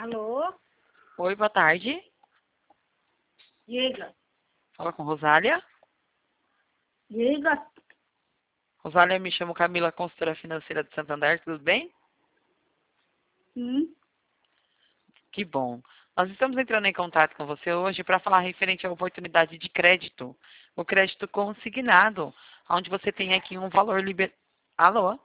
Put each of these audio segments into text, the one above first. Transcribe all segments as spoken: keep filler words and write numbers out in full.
Alô? Oi, boa tarde. Diga. Fala com Rosália. Diga. Rosália, me chamo Camila, consultora financeira de Santander, tudo bem? Sim. Que bom. Nós estamos entrando em contato com você hoje para falar referente à oportunidade de crédito. O crédito consignado, onde você tem aqui um valor liber... Alô?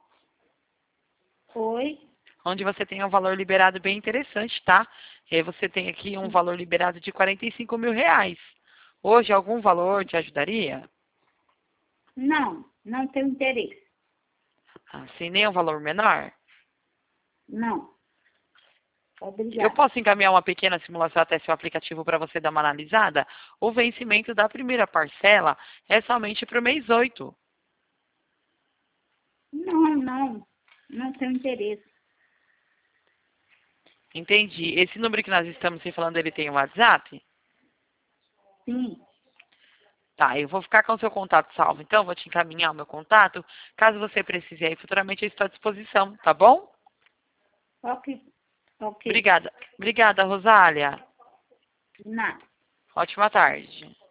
Oi. Onde você tem um valor liberado bem interessante, tá? E você tem aqui um valor liberado de quarenta e cinco mil reais. Hoje, algum valor te ajudaria? Não, não tenho interesse. Assim, nem um valor menor? Não. Eu Obrigada. posso encaminhar uma pequena simulação até seu aplicativo para você dar uma analisada? O vencimento da primeira parcela é somente para o mês oito. Não, não. Não tenho interesse. Entendi. Esse número que nós estamos se falando, ele tem um WhatsApp? Sim. Tá, eu vou ficar com o seu contato salvo, então vou te encaminhar o meu contato. Caso você precise aí futuramente, eu estou à disposição, tá bom? Ok. Ok. Obrigada. Obrigada, Rosália. Nada. Ótima tarde.